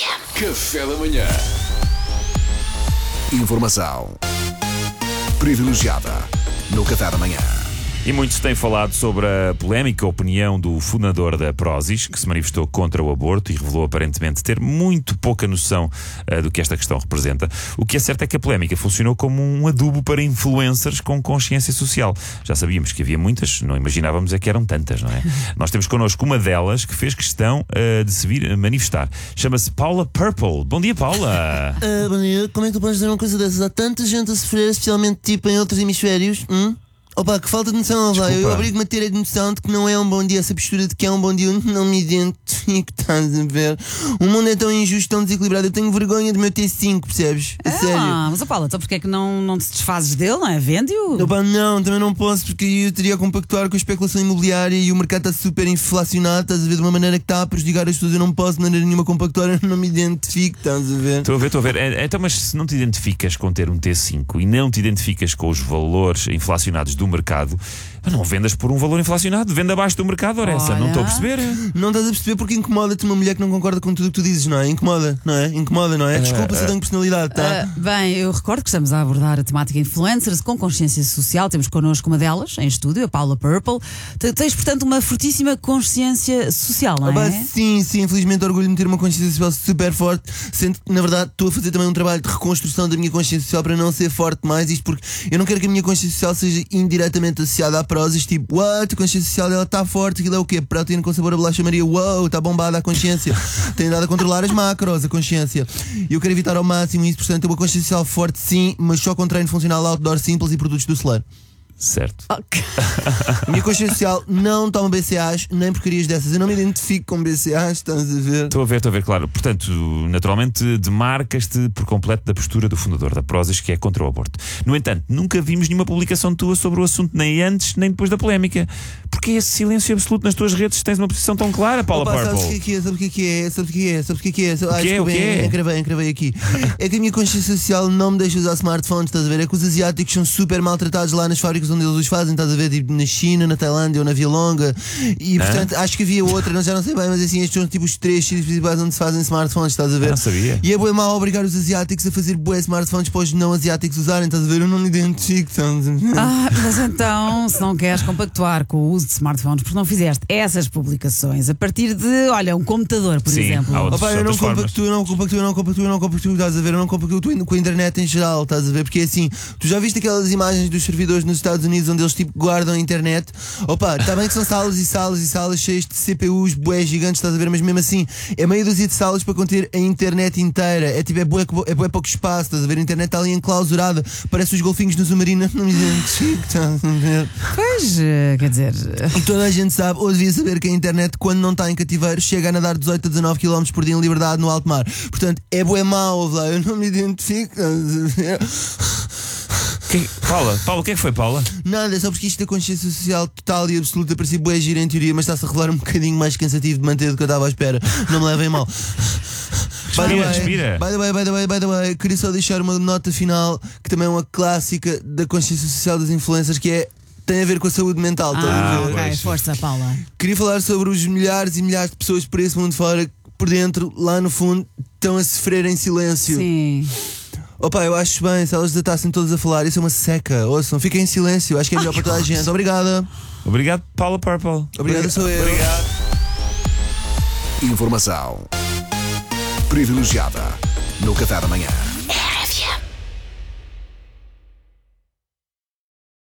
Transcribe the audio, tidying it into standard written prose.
Café da manhã. Informação privilegiada no Café da manhã. E muitos têm falado sobre a polémica opinião do fundador da Prozis, que se manifestou contra o aborto e revelou aparentemente ter muito pouca noção do que esta questão representa. O que é certo é que a polémica funcionou como um adubo para influencers com consciência social. Já sabíamos que havia muitas, não imaginávamos é que eram tantas, não é? Nós temos connosco uma delas que fez questão de se vir manifestar. Chama-se Paula Purple. Bom dia, Paula! Bom dia, como é que tu podes dizer uma coisa dessas? Há tanta gente a sofrer, especialmente tipo em outros hemisférios. Opa, que falta de noção, vai. Eu obrigo-me a ter a noção de que não é um bom dia. Essa postura de que é um bom dia, eu não me identifico, estás a ver? O mundo é tão injusto, tão desequilibrado. Eu tenho vergonha do meu T5, percebes? A sério. Mas, Paula, então porquê é que não te desfazes dele, não é? Vende-o? Opa, não, também não posso, porque eu teria a compactuar com a especulação imobiliária e o mercado está super inflacionado, estás a ver, de uma maneira que está a prejudicar as pessoas. Eu não posso de maneira nenhuma compactuar, eu não me identifico, estás a ver? Estou a ver. Então, mas se não te identificas com ter um T5 e não te identificas com os valores inflacionados do mercado, não vendas por um valor inflacionado, venda abaixo do mercado, ora essa, não estou a perceber. Não estás a perceber porque incomoda-te uma mulher que não concorda com tudo o que tu dizes, não é? Incomoda, não é? Incomoda, não é? Desculpa se eu tenho personalidade, tá? Bem, eu recordo que estamos a abordar a temática influencers com consciência social. Temos connosco uma delas em estúdio, a Paula Purple. Tens, portanto, uma fortíssima consciência social, não é? Sim, infelizmente orgulho-me de ter uma consciência social super forte, sendo que, na verdade, estou a fazer também um trabalho de reconstrução da minha consciência social para não ser forte mais, isto porque eu não quero que a minha consciência social seja indiretamente associada à Prozis, tipo, what, a consciência social dela está forte, aquilo é o quê? Proteína com sabor a bolacha Maria, uau, está bombada a consciência, tem andado a controlar as macros, a consciência. E eu quero evitar ao máximo isso, portanto, ter uma consciência social forte sim, mas só com treino funcional outdoor simples e produtos do celular. Certo. Okay. A minha consciência social não toma BCAs, nem porcarias dessas. Eu não me identifico com BCAs, estás a ver? Estou a ver, claro. Portanto, naturalmente, demarcas-te por completo da postura do fundador da Prozis, que é contra o aborto. No entanto, nunca vimos nenhuma publicação tua sobre o assunto, nem antes, nem depois da polémica. Porque é esse silêncio absoluto nas tuas redes, tens uma posição tão clara, Paula Purple? Sabes o que é? Encravei aqui. É que a minha consciência social não me deixa usar smartphones, estás a ver? É que os asiáticos são super maltratados lá nas fábricas onde eles os fazem, estás a ver? Tipo na China, na Tailândia ou na Via Longa. E portanto, acho que havia outra, já não sei bem, mas assim, estes são tipo os 3 sítios principais onde se fazem smartphones, estás a ver? Não sabia. E é bem mau obrigar os asiáticos a fazer bué smartphones para os não asiáticos usarem, estás a ver? Eu não me identifico, estás a ver? Mas então, se não queres compactuar com o uso de smartphones, porque não fizeste essas publicações a partir de, olha, um computador, por exemplo. Eu não compactuo, estás a ver? Eu não compactuo com a internet em geral, estás a ver? Porque é assim, tu já viste aquelas imagens dos servidores nos Estados Unidos onde eles tipo guardam a internet? Está bem que são salas e salas cheias de CPUs, bué gigantes, estás a ver? Mas mesmo assim, é meia dúzia de salas para conter a internet inteira. É tipo, é bué pouco espaço, estás a ver? A internet está ali enclausurada, parece os golfinhos no submarino. Não me identifico, estás a ver? Pois, quer dizer... E toda a gente sabe, ou devia saber, que a internet, quando não está em cativeiro, chega a nadar 18 a 19 km por dia em liberdade no alto mar. Portanto, é bué mau, eu não me identifico. Paula, o que é que foi, Paula? Nada, é só porque isto da consciência social total e absoluta parecia bué gira em teoria, mas está-se a revelar um bocadinho mais cansativo de manter do que eu estava à espera. Não me levem mal. Respira. By the way, queria só deixar uma nota final que também é uma clássica da consciência social dos influencers, que tem a ver com a saúde mental. Ok, força, Paula. Queria falar sobre os milhares e milhares de pessoas por esse mundo fora que, por dentro, lá no fundo, estão a sofrer em silêncio. Sim. Eu acho bem, se elas estassem todas a falar, isso é uma seca. Ouçam, fiquem em silêncio, acho que é melhor para toda a gente. Obrigada. Obrigado, Paula Purple. Obrigado, sou eu. Obrigado. Informação privilegiada no Café da manhã.